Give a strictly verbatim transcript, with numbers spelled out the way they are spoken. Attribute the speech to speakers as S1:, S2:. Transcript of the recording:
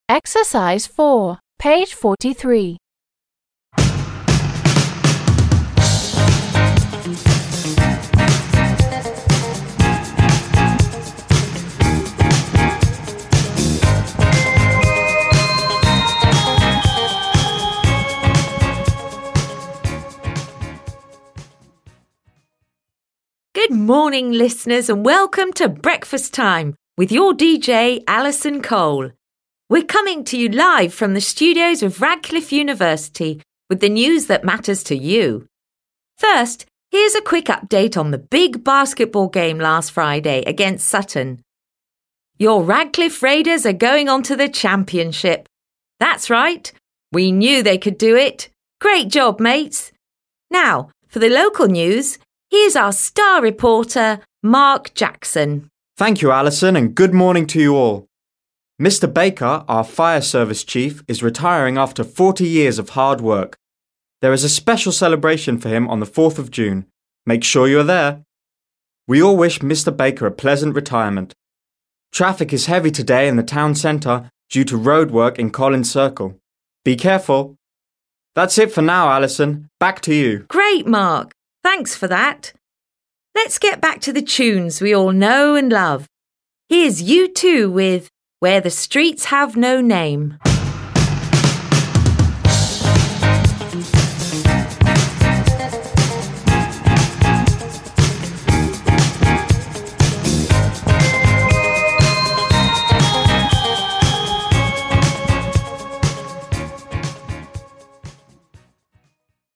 S1: Exercise four, page forty-three.
S2: Good morning, listeners, and welcome to Breakfast Time with your D J, Alison Cole. We're coming to you live from the studios of Radcliffe University with the news that matters to you. First, here's a quick update on the big basketball game last Friday against Sutton. Your Radcliffe Raiders are going on to the championship. That's right. We knew they could do it. Great job, mates. Now, for the local news, here's our star reporter, Mark Jackson.
S3: Thank you, Alison, and good morning to you all. Mister Baker, our fire service chief, is retiring after forty years of hard work. There is a special celebration for him on the fourth of June. Make sure you're there. We all wish Mister Baker a pleasant retirement. Traffic is heavy today in the town centre due to roadwork in Collins Circle. Be careful. That's it for now, Alison. Back to you.
S2: Great, Mark. Thanks for that. Let's get back to the tunes we all know and love. Here's U two with Where the Streets Have No Name.